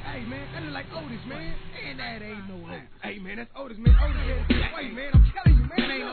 Hey, man, that look like Otis, man. And that ain't no Otis. Hey, man, that's Otis, man. Otis had his way, man. I'm telling you, man.